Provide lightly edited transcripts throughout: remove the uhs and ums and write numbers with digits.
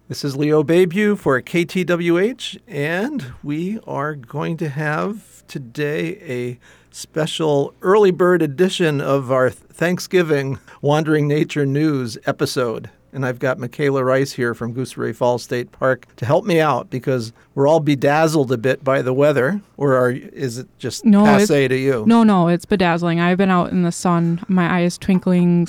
This is Leo Bayview for KTWH, and we are going to have today a special early bird edition of our Thanksgiving Wandering Nature News episode. And I've got Michaela Rice here from Gooseberry Falls State Park to help me out because we're all bedazzled a bit by the weather. Or is it just passe to you? No, it's bedazzling. I've been out in the sun, my eyes twinkling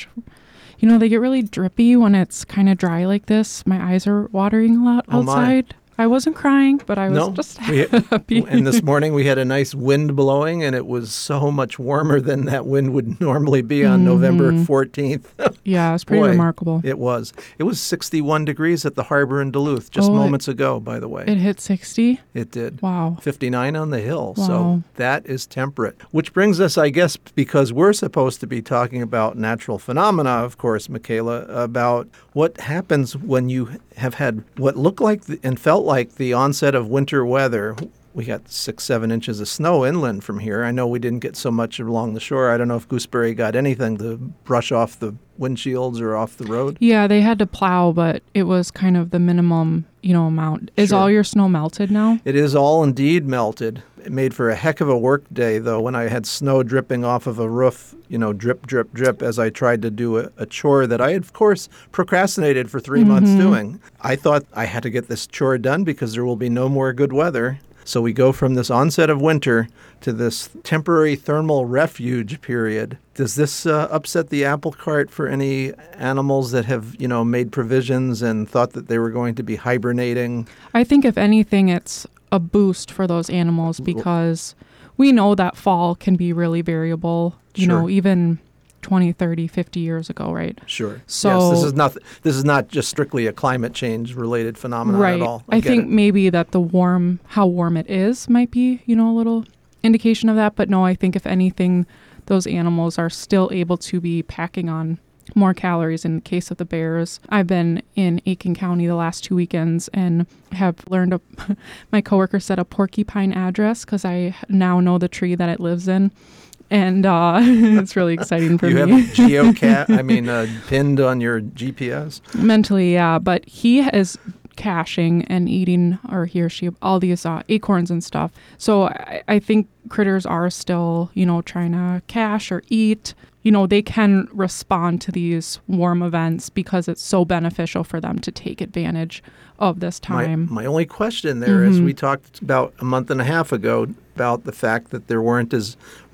/ they get really drippy when it's kind of dry like this. My eyes are watering a lot outside. I wasn't crying, but I was just happy. And this morning we had a nice wind blowing, and it was so much warmer than that wind would normally be on November 14th. Yeah, it was pretty remarkable. It was. It was 61 degrees at the harbor in Duluth just moments ago, by the way. It hit 60? It did. Wow. 59 on the hill. Wow. So that is temperate. Which brings us, I guess, because we're supposed to be talking about natural phenomena, of course, Michaela, about what happens when you have had what looked like and felt like the onset of winter weather. We got 6-7 inches of snow inland from here. I know we didn't get so much along the shore. I don't know if Gooseberry got anything to brush off the windshields or off the road. Yeah, they had to plow, but it was kind of the minimum, amount. Is all your snow melted now? It is all indeed melted. It made for a heck of a work day, though, when I had snow dripping off of a roof, drip, drip, drip, as I tried to do a chore that I had, of course, procrastinated for 3 months doing. I thought I had to get this chore done because there will be no more good weather. So we go from this onset of winter to this temporary thermal refuge period. Does this upset the apple cart for any animals that have, made provisions and thought that they were going to be hibernating? I think if anything, it's a boost for those animals because we know that fall can be really variable, even 20, 30, 50 years ago, right? Sure. So yes, this is not just strictly a climate change related phenomenon right. at all. I think maybe that how warm it is might be, a little indication of that. But no, I think if anything, those animals are still able to be packing on more calories in the case of the bears. I've been in Aiken County the last 2 weekends and have learned my coworker said a porcupine address because I now know the tree that it lives in. And it's really exciting for me. You have pinned on your GPS? Mentally, yeah. But he is caching and eating, or he or she, all these acorns and stuff. So I think critters are still, trying to cache or eat. They can respond to these warm events because it's so beneficial for them to take advantage of this time. My only question there is we talked about a month and a half ago about the fact that there weren't as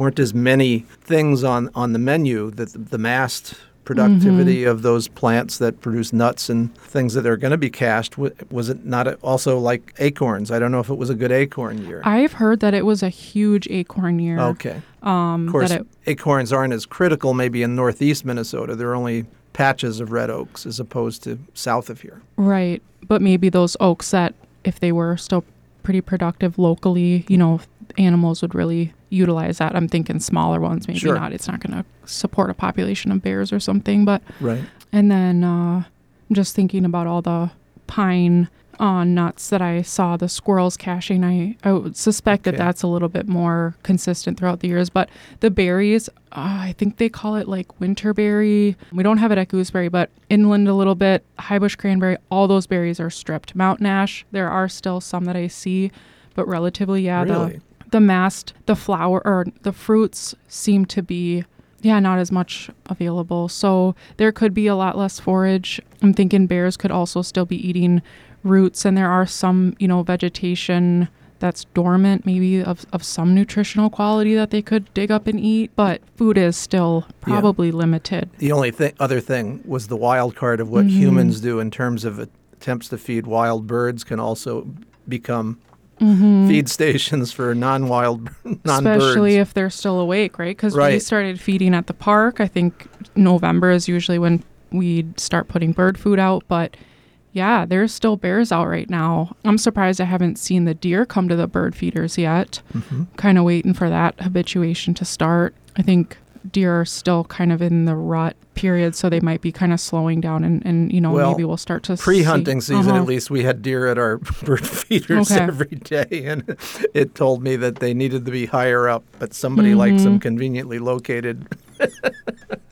many things on the menu, that the massed productivity of those plants that produce nuts and things that are going to be cached. Was it not also like acorns? I don't know if it was a good acorn year. I've heard that it was a huge acorn year. Okay. Of course, acorns aren't as critical maybe in northeast Minnesota. There are only patches of red oaks as opposed to south of here. Right. But maybe those oaks that, if they were still pretty productive locally, animals would really utilize that. I'm thinking smaller ones, maybe not. It's not going to support a population of bears or something. But right. And then I'm just thinking about all the pine nuts that I saw the squirrels caching. I would suspect that that's a little bit more consistent throughout the years. But the berries, I think they call it like winterberry. We don't have it at Gooseberry, but inland a little bit, highbush cranberry, all those berries are stripped. Mountain ash, there are still some that I see, but relatively, Really? The mast, the flower, or the fruits seem to be, not as much available. So there could be a lot less forage. I'm thinking bears could also still be eating roots, and there are some, vegetation that's dormant, maybe of some nutritional quality that they could dig up and eat, but food is still probably limited. The only other thing was the wild card of what humans do in terms of attempts to feed wild birds can also become feed stations for non-birds. Especially if they're still awake, right? Because we started feeding at the park. I think November is usually when we start putting bird food out, but yeah, there's still bears out right now. I'm surprised I haven't seen the deer come to the bird feeders yet. Kind of waiting for that habituation to start. I think deer are still kind of in the rut period, so they might be kind of slowing down and maybe we'll start to pre-hunting season, at least we had deer at our bird feeders every day, and it told me that they needed to be higher up, but somebody likes them conveniently located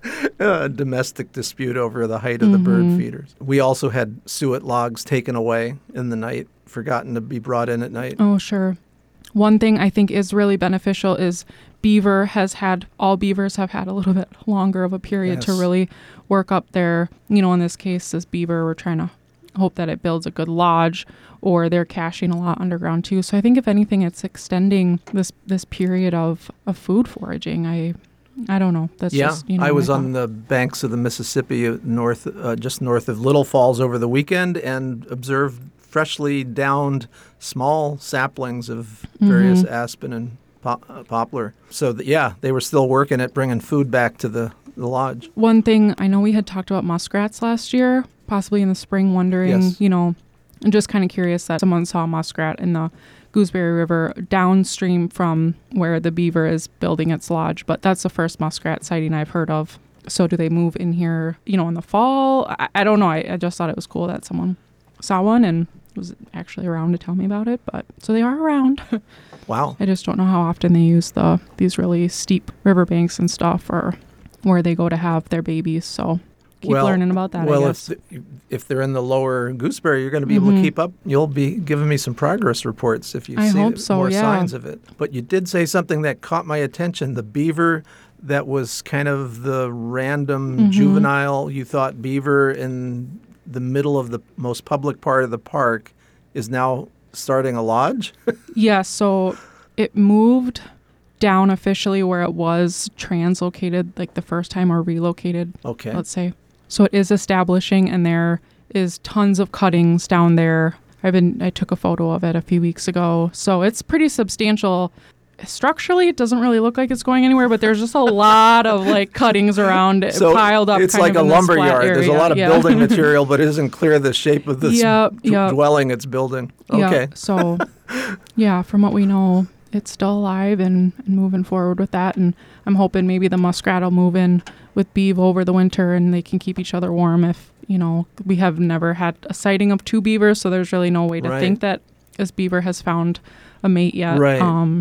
A domestic dispute over the height of the bird feeders. We also had suet logs taken away in the night, forgotten to be brought in at night. Oh, sure. One thing I think is really beneficial is all beavers have had a little bit longer of a period to really work up their, in this case, this beaver, we're trying to hope that it builds a good lodge, or they're caching a lot underground too. So I think if anything, it's extending this period of food foraging. I don't know. That's just, I was on the banks of the Mississippi just north of Little Falls over the weekend and observed freshly downed small saplings of various aspen and poplar. So, they were still working at bringing food back to the lodge. One thing, I know we had talked about muskrats last year, possibly in the spring, wondering, I'm just kind of curious that someone saw a muskrat in the Gooseberry River downstream from where the beaver is building its lodge. But that's the first muskrat sighting I've heard of. So do they move in here, in the fall? I don't know. I just thought it was cool that someone saw one and was actually around to tell me about it. But so they are around. Wow. I just don't know how often they use these really steep riverbanks and stuff, or where they go to have their babies. So keep learning about that, I guess. If they're in the lower Gooseberry, you're going to be able to keep up. You'll be giving me some progress reports if you see more signs of it. But you did say something that caught my attention. The beaver that was kind of the random juvenile, you thought beaver in the middle of the most public part of the park is now starting a lodge? Yeah, so it moved down officially where it was translocated like the first time, or relocated, let's say. So it is establishing, and there is tons of cuttings down there. I took a photo of it a few weeks ago. So it's pretty substantial. Structurally, it doesn't really look like it's going anywhere, but there's just a lot of cuttings around piled up. It's like a lumber yard. There's a lot of building material, but it isn't clear the shape of this dwelling it's building. Okay. Yep. So, from what we know, it's still alive and moving forward with that. And I'm hoping maybe the muskrat will move in with beav over the winter, and they can keep each other warm. If, we have never had a sighting of two beavers, so there's really no way to think that this beaver has found a mate yet. Right.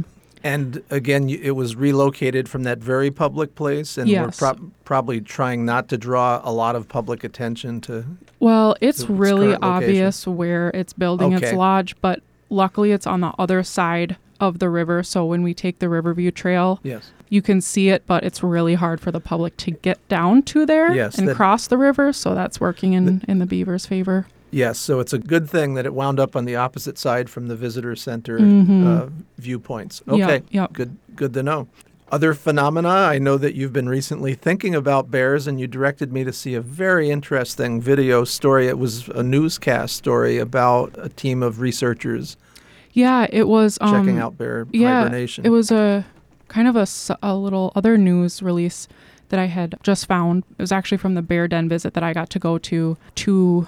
And again, it was relocated from that very public place, and we're probably trying not to draw a lot of public attention to. Well, it's really obvious where it's building its lodge, but luckily it's on the other side of the river. So when we take the Riverview Trail, you can see it, but it's really hard for the public to get down to there and cross the river. So that's working in the beaver's favor. Yes, so it's a good thing that it wound up on the opposite side from the visitor center viewpoints. Okay, good to know. Other phenomena, I know that you've been recently thinking about bears, and you directed me to see a very interesting video story. It was a newscast story about a team of researchers. Yeah, it was checking out bear hibernation. It was a kind of a little other news release that I had just found. It was actually from the Bear Den visit that I got to go to 2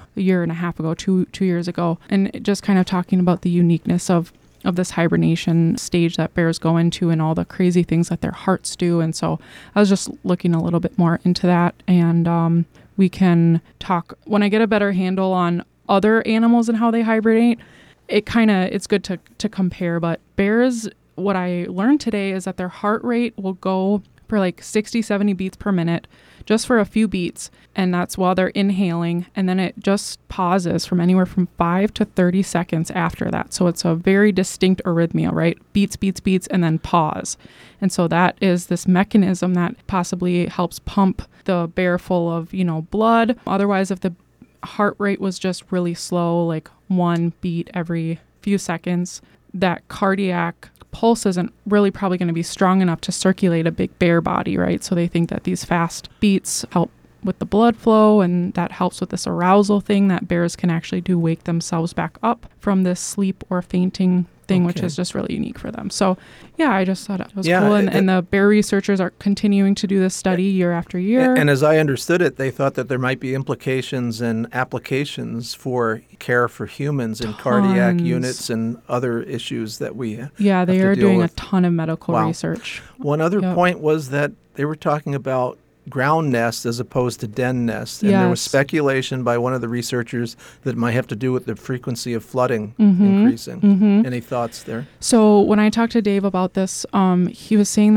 years ago, and just kind of talking about the uniqueness of this hibernation stage that bears go into and all the crazy things that their hearts do. And so I was just looking a little bit more into that, and we can talk when I get a better handle on other animals and how they hibernate. It's good to compare, but bears, what I learned today is that their heart rate will go for like 60, 70 beats per minute, just for a few beats. And that's while they're inhaling. And then it just pauses from anywhere from 5 to 30 seconds after that. So it's a very distinct arrhythmia, right? Beats, beats, beats, and then pause. And so that is this mechanism that possibly helps pump the bear full of, blood. Otherwise, if the heart rate was just really slow, like 1 beat every few seconds, that cardiac pulse isn't really probably going to be strong enough to circulate a big bear body, right? So they think that these fast beats help with the blood flow, and that helps with this arousal thing that bears can actually do, wake themselves back up from this sleep or fainting thing, which is just really unique for them. So I just thought it was cool. And the bear researchers are continuing to do this study year after year. And as I understood it, they thought that there might be implications and applications for care for humans in cardiac units and other issues that we have they to are deal doing with. a ton of medical research. One other point was that they were talking about ground nest as opposed to den nest. And there was speculation by one of the researchers that it might have to do with the frequency of flooding increasing. Any thoughts there? So when I talked to Dave about this, he was saying that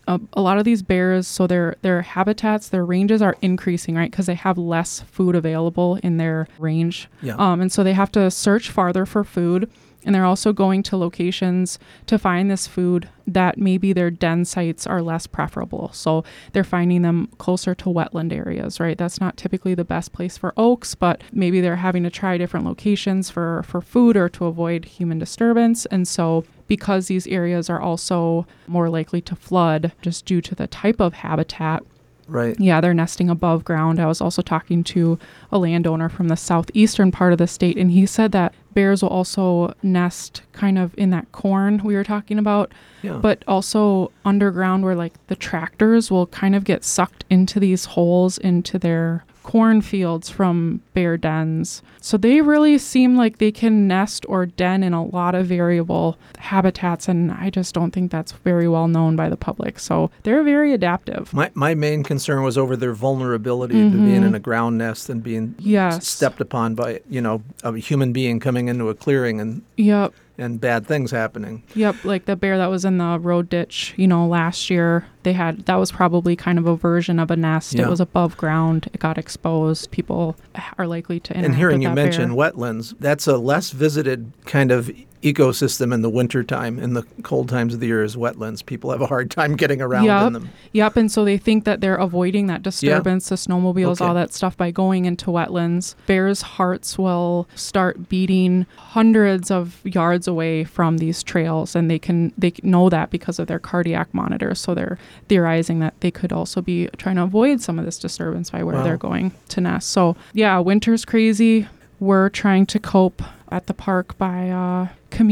a lot of these bears, so their habitats, their ranges are increasing, right? Because they have less food available in their range. Yeah. And so they have to search farther for food. And they're also going to locations to find this food that maybe their den sites are less preferable. So they're finding them closer to wetland areas, right? That's not typically the best place for oaks, but maybe they're having to try different locations for food or to avoid human disturbance. And so because these areas are also more likely to flood just due to the type of habitat, right. Yeah, they're nesting above ground. I was also talking to a landowner from the southeastern part of the state, and he said that bears will also nest kind of in that corn we were talking about, but also underground where like the tractors will kind of get sucked into these holes into their cornfields from bear dens. So they really seem like they can nest or den in a lot of variable habitats, and I just don't think that's very well known by the public. So they're very adaptive. My main concern was over their vulnerability to being in a ground nest and being stepped upon by, a human being coming into a clearing and bad things happening. Yep, like the bear that was in the road ditch, last year, that was probably kind of a version of a nest. Yeah. It was above ground. It got exposed. People are likely to interact with that bear. And hearing you mention wetlands, that's a less visited kind of ecosystem in the wintertime. In the cold times of the year is wetlands. People have a hard time getting around in them. Yep, and so they think that they're avoiding that disturbance, the snowmobiles, all that stuff by going into wetlands. Bears' hearts will start beating hundreds of yards away from these trails, and they know that because of their cardiac monitors. So they're theorizing that they could also be trying to avoid some of this disturbance by where they're going to nest. So yeah, winter's crazy. We're trying to cope at the park by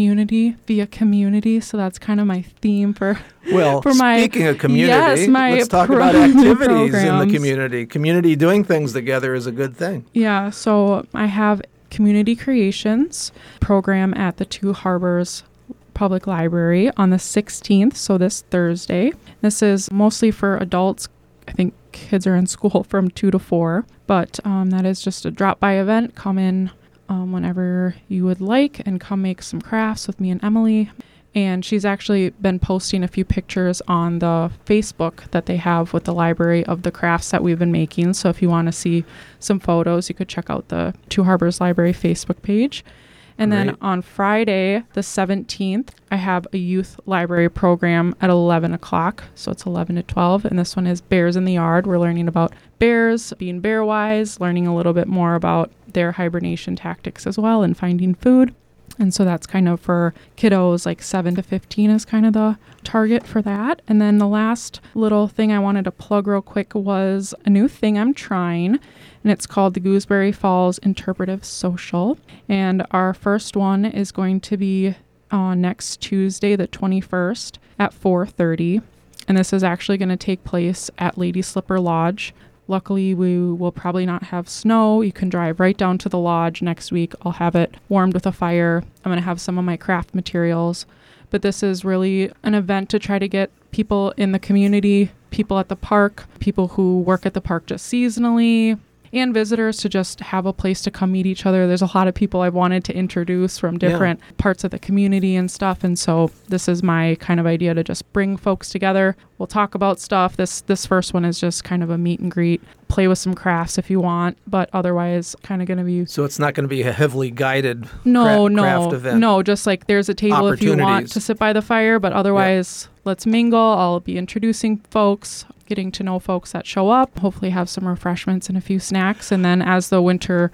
via community. So that's kind of my theme for speaking of community, let's talk about activities in the community. Community doing things together is a good thing. Yeah, so I have Community Creations program at the Two Harbors Public Library on the 16th, so this Thursday. This is mostly for adults. I think kids are in school from 2 to 4, but that is just a drop-by event. Come in whenever you would like and come make some crafts with me and Emily. And she's actually been posting a few pictures on the Facebook that they have with the library of the crafts that we've been making. So if you want to see some photos, you could check out the Two Harbors Library Facebook page. And then on Friday, the 17th, I have a youth library program at 11 o'clock. So it's 11 to 12. And this one is Bears in the Yard. We're learning about bears, being bear-wise, learning a little bit more about their hibernation tactics as well and finding food. And so that's kind of for kiddos like 7 to 15 is kind of the target for that. And then the last little thing I wanted to plug real quick was a new thing I'm trying, and it's called the Gooseberry Falls Interpretive Social. And our first one is going to be on next Tuesday, the 21st at 4:30. And this is actually going to take place at Lady Slipper Lodge. Luckily, we will probably not have snow. You can drive right down to the lodge next week. I'll have it warmed with a fire. I'm going to have some of my craft materials. But this is really an event to try to get people in the community, people at the park, people who work at the park just seasonally, and visitors to just have a place to come meet each other. There's a lot of people I've wanted to introduce from different parts of the community and stuff. And so this is my kind of idea to just bring folks together. We'll talk about stuff. This first one is just kind of a meet and greet, play with some crafts if you want, but otherwise kind of going to be... So it's not going to be a heavily guided craft event? No, just like there's a table if you want to sit by the fire, but otherwise let's mingle. I'll be introducing folks, getting to know folks that show up, hopefully have some refreshments and a few snacks. And then as the winter,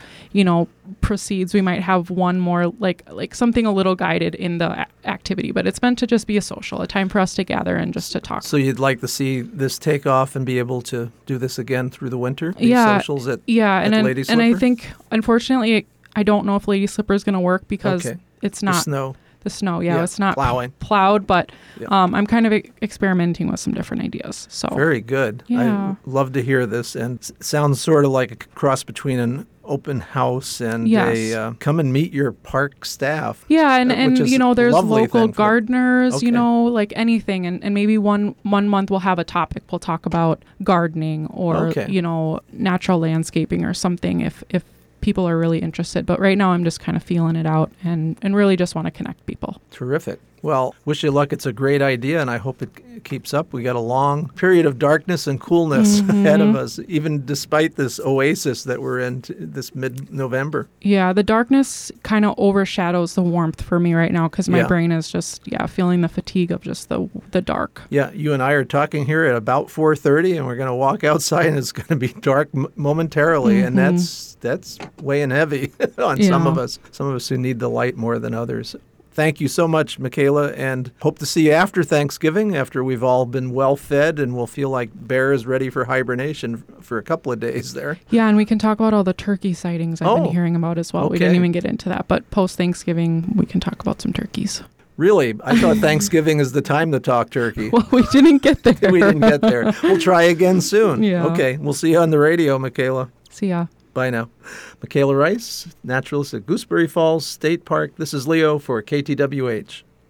proceeds, we might have one more like something a little guided in the activity, but it's meant to just be a social, a time for us to gather and just to talk. So you'd like to see this take off and be able to do this again through the winter? Socials at Lady Slipper? And I think, unfortunately, I don't know if Lady Slipper is going to work because it's not... The snow, it's not plowed, but I'm kind of experimenting with some different ideas. So very good. I love to hear this, and it sounds sort of like a cross between an open house and a come and meet your park staff. Yeah, and there's local gardeners, like anything, and maybe one month we'll have a topic. We'll talk about gardening or natural landscaping or something if people are really interested. But right now I'm just kind of feeling it out and really just want to connect people. Terrific. Well, wish you luck. It's a great idea, and I hope it keeps up. We got a long period of darkness and coolness ahead of us, even despite this oasis that we're in this mid-November. Yeah, the darkness kind of overshadows the warmth for me right now because my brain is just, feeling the fatigue of just the dark. Yeah, you and I are talking here at about 4:30, and we're going to walk outside, and it's going to be dark momentarily, and that's weighing heavy on some of us who need the light more than others. Thank you so much, Michaela, and hope to see you after Thanksgiving, after we've all been well fed and we'll feel like Bear is ready for hibernation for a couple of days there. Yeah, and we can talk about all the turkey sightings I've been hearing about as well. Okay. We didn't even get into that, but post-Thanksgiving, we can talk about some turkeys. Really? I thought Thanksgiving is the time to talk turkey. Well, we didn't get there. We didn't get there. We'll try again soon. Yeah. Okay, we'll see you on the radio, Michaela. See ya. Bye now. Michaela Rice, naturalist at Gooseberry Falls State Park. This is Leo for KTWH.